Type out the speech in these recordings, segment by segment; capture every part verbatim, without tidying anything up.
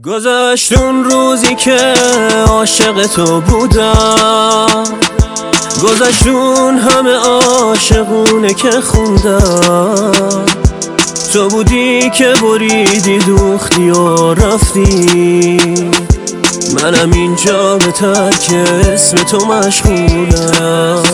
گذشت اون روزی که عاشق تو بودم، گذشت اون همه عاشقونه که خوندم. تو بودی که بریدی دوختی و رفتی، منم اینجا به ترک اسم تو مشغولم.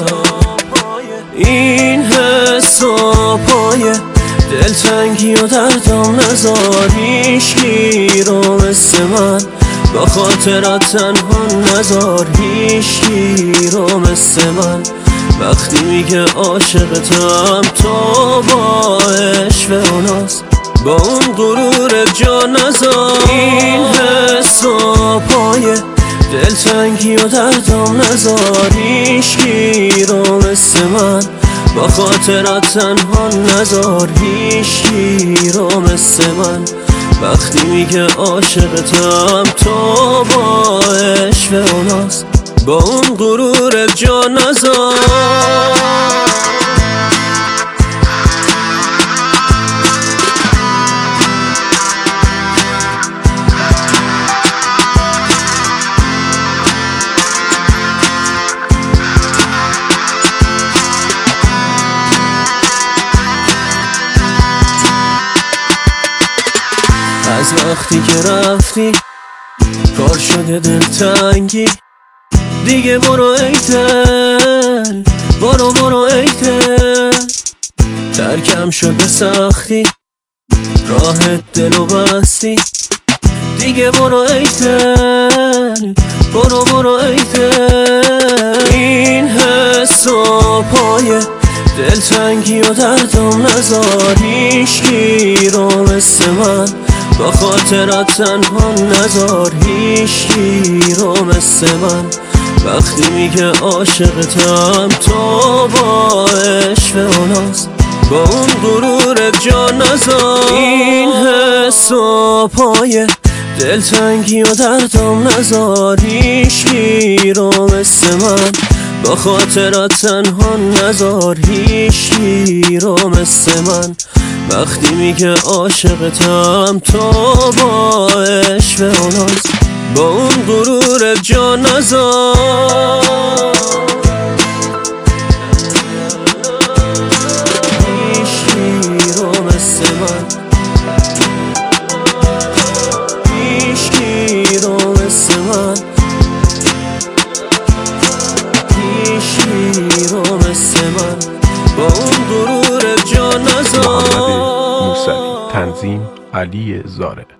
این حس و پای دلتنگی و دردم نذار هیچکی رو مثل من با خاطرت تنها نذار هیچکی رو مثل من. وقتی میگه عاشقتم تو با عشق و ناز با اون غرور جا نذار. این حس و پای دلتنگی و دردم نذار هیچکی رو مثل من با خاطرت تنها نذار هیچکی رو مثل من. وقتی میگه عاشقتم تو با عشق و ناز با اون غرور جا نذار. از وقتی که رفتی کار شده دلتنگی دیگه، برو ای دل برو برو ای دل. ترکم شد به سختی راه دلو بستی دیگه، برو ای دل برو برو ای دل. این حس و پای دلتنگی و دردم نذار هیچکی رو مثل من با خاطرت تنها نذار هیچکی رو مثل من. وقتی میگه عاشقتم تو با عشق و ناز با اون غرور جا نذار. این حس و پای دلتنگی و دردم نذار هیچکی رو مثل من با خاطرت تنها نذار هیچکی رو مثل من. وقتی میگه عاشقتم تو با عشق و ناز با اون غرور جا نذار. هیچکی رو مثل من، هیچکی رو مثل من، هیچکی رو مثل من با اون غرور جا نذار. تنظیم علی زاره.